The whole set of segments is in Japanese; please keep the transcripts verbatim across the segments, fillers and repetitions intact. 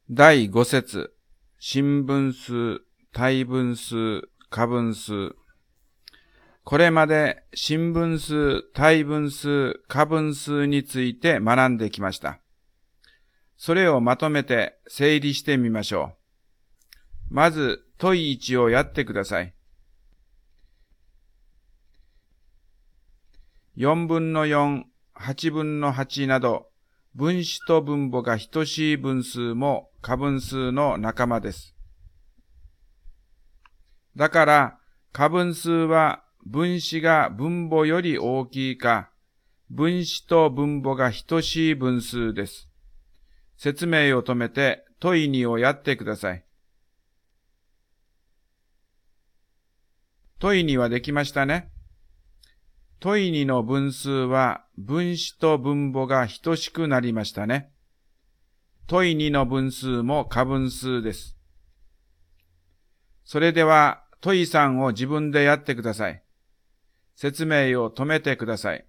だいご節、新分数、対分数、過分数。これまで新分数、対分数、過分数について学んできました。それをまとめて整理してみましょう。まず、問いいちをやってください。よんぶんのよん、はちぶんのはちなど、分子と分母が等しい分数も過分数の仲間です。だから、過分数は分子が分母より大きいか、分子と分母が等しい分数です。説明を止めて問いにをやってください。問いにはできましたね。問いにの分数は分子と分母が等しくなりましたね。問いにの分数も過分数です。それでは問いさんを自分でやってください。説明を止めてください。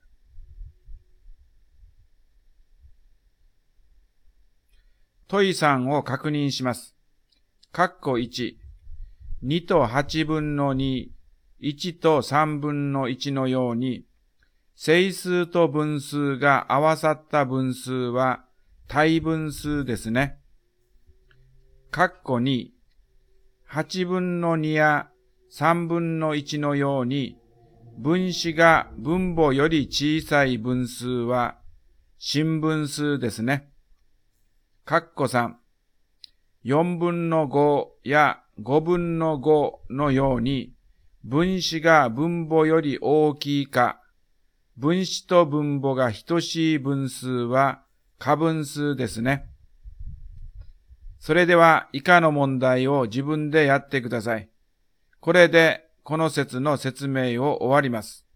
問いさんを確認します。括弧いち、にとはちぶんのに、いちとさんぶんのいちのように、整数と分数が合わさった分数は対分数ですね。括弧に、はちぶんのにやさんぶんのいちのように、分子が分母より小さい分数は新分数ですね。括弧さん、よんぶんのごやごぶんのごのように、分子が分母より大きいか、分子と分母が等しい分数は過分数ですね。それでは以下の問題を自分でやってください。これでこの節の説明を終わります。